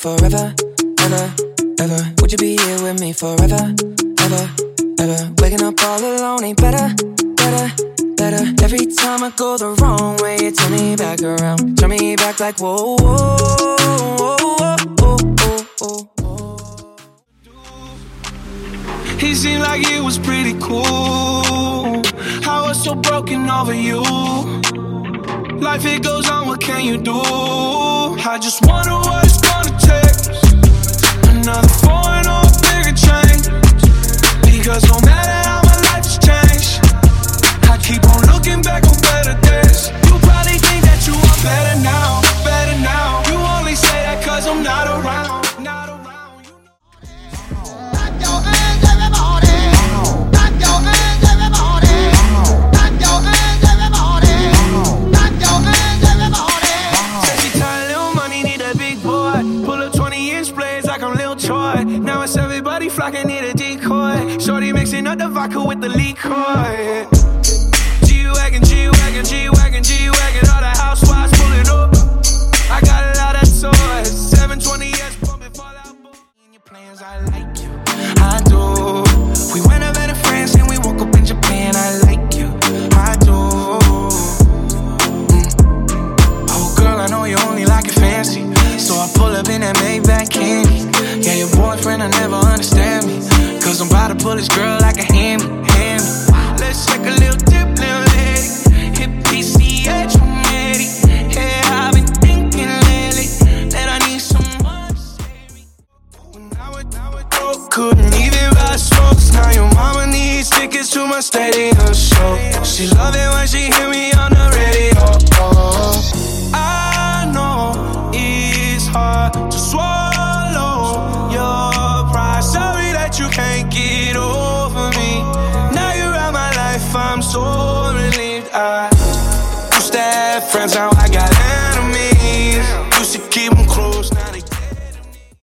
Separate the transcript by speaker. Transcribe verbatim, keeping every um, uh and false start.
Speaker 1: forever, ever, ever? Would you be here with me forever, ever, ever? Waking up all alone ain't better, better, better. Every time I go the wrong way, you turn me back around. Turn me back like whoa, whoa, whoa, whoa, whoa, whoa.
Speaker 2: He seemed like it was pretty cool. I was so broken over you. Life it goes on, what can you do? I just wonder what it's gonna take. Another foreign or a bigger change. Because no matter how my life has changed, I keep on looking back on better days. You probably think that you are better now, better now. You only say that cause I'm not around, not around. You know. Clap your hands, everybody. Clap your hands, everybody. Clap your hands, everybody. Clap your hands, everybody. Said she tired, little money, need a big boy. Pull up twenty inch blades like I'm Lil Troy. Now it's everybody flocking, need a decoy. Shorty mixing up the vodka with the liquor. G-Wagon, G-Wagon, G-Wagon, G-Wagon. All the housewives pulling up. I got a lot of toys. seven twenty S pumping Fallout Boy. In your plans, I like you. I do. We went up better friends and we woke up in Japan. I like you. I do. Mm. Oh, girl, I know you only like it fancy. So I pull up in that Maybach candy. Yeah, your boyfriend, I never understand me. Cause I'm about to pull this girl like a hammy, hammy. Let's take a little dip, little lady. Hit P C H, I'm ready. Yeah, I've been thinking lately that I need someone to save me. When I was, I was broke, couldn't even buy smokes. Now your mama needs tickets to my stadium show. She love it when she hear me on the radio. Oh, I know it's hard to swallow your pride. Sorry that you can't get over me. Now you're out my life, I'm so relieved. I used to have friends, now I got